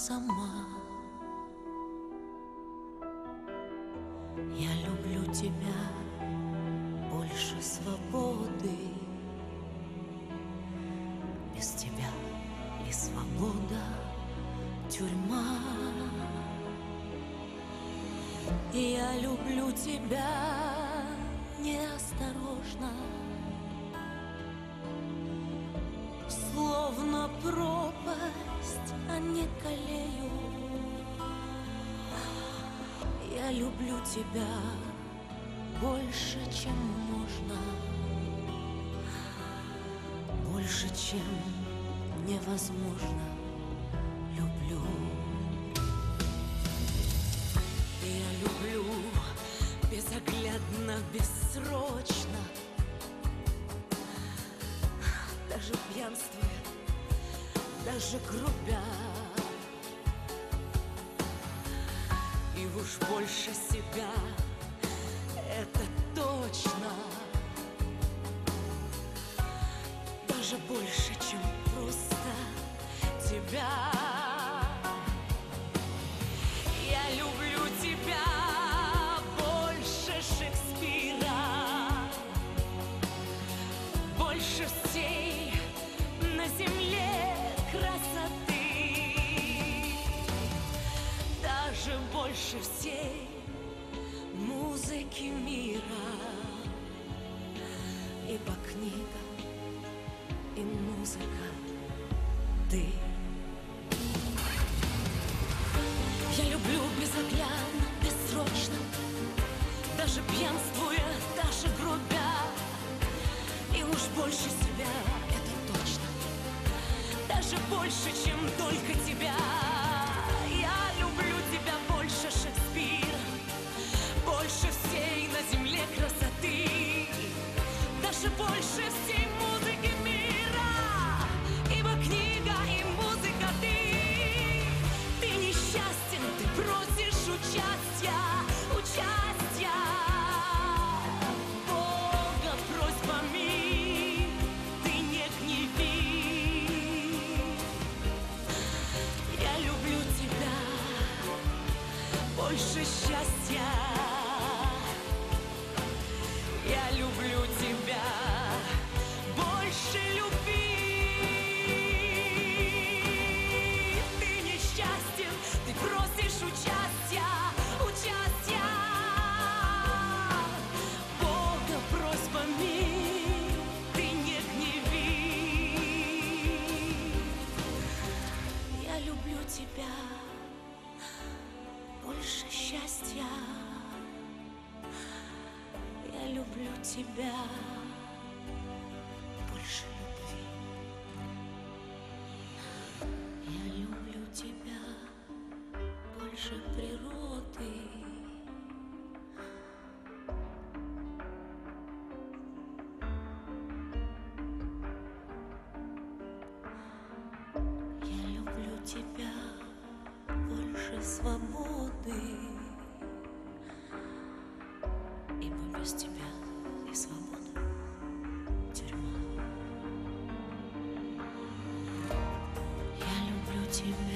сама. Я люблю тебя больше свободы. Без тебя ли свобода тюрьма? И я люблю тебя неосторожно, словно пропасть, а не колею. Я люблю тебя больше, чем можно, больше, чем невозможно. Люблю. Я люблю безоглядно, бессрочно, даже пьянствуя, даже грубя. И уж больше себя, это точно, даже больше, чем просто тебя. Я люблю тебя больше Шекспира, больше всей на земле красоты, даже больше всей музыки мира. Ибо книга и музыка — ты. Я люблю безоглядно, бессрочно, даже пьянствуя, даже грубя. И уж больше себя, это точно, даже больше, чем только тебя. Я люблю тебя больше Шекспира, больше всей на земле красоты, даже больше всей музыки мира. Ибо книга и музыка — ты. Ты несчастен, ты просишь участия, участия. Бога просьбами ты не гневи. Я люблю тебя больше счастья. Я люблю тебя больше любви. Ты несчастен, ты просишь участия, участия. Бога просьбами ты не гневи. Я люблю тебя больше счастья. Я люблю тебя больше любви. Я люблю тебя больше природы. Я люблю тебя больше свободы. Ибо без тебя и свобода тюрьма. Я люблю тебя